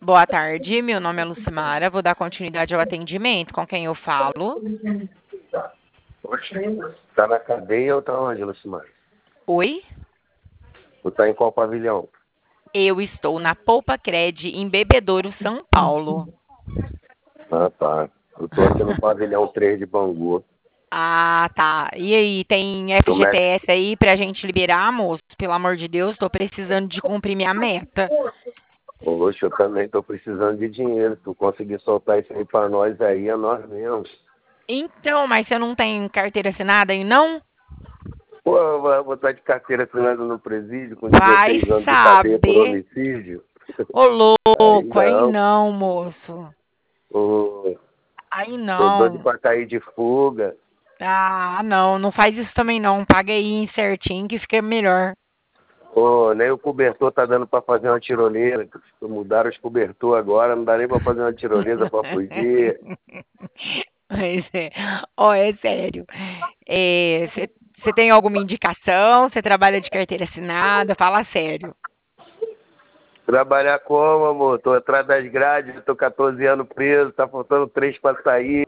Boa tarde, meu nome é Lucimara, vou dar continuidade ao atendimento. Com quem eu falo? Oxe, tá na cadeia ou tá onde, Lucimar? Oi? Tu tá em qual pavilhão? Eu estou na Poupa Cred, em Bebedouro, São Paulo. Ah, tá. Eu tô aqui no pavilhão 3 de Bangu. Ah, tá. E aí, tem Tu mexe... FGTS aí pra gente liberar, moço? Pelo amor de Deus, tô precisando de cumprir minha meta. Oxe, eu também tô precisando de dinheiro. Tu conseguir soltar isso aí pra nós aí, é nós mesmos. Então, mas você não tem carteira assinada aí, não? Pô, eu vou estar de carteira assinada no presídio com Vai 16 anos de cadeia por saber. homicídio? Ô, Aí louco, aí não. não, moço. Ô, Aí tô doido não. pra cair de fuga. Ah, não, não faz isso também não. Paga aí certinho que fica melhor. Pô, nem o cobertor tá dando pra fazer uma tirolesa. Mudaram os cobertor agora, não dá nem pra fazer uma tirolesa pra fugir. Mas ó, é sério. Você tem alguma indicação? Você trabalha de carteira assinada? Fala sério. Trabalhar como, amor? Tô atrás das grades, tô 14 anos preso, tá faltando 3 pra sair.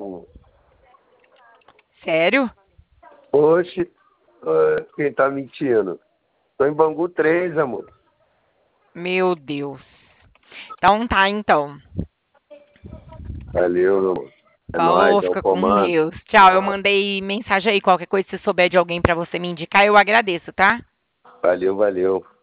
Sério? Oxe, quem tá mentindo? Tô em Bangu 3, amor. Meu Deus. Então tá, então. Valeu, meu amor. É nóis, Falou, é o fica com comando. Deus. Tchau. Eu mandei mensagem aí, qualquer coisa, se souber de alguém pra você me indicar, eu agradeço, tá? Valeu, valeu.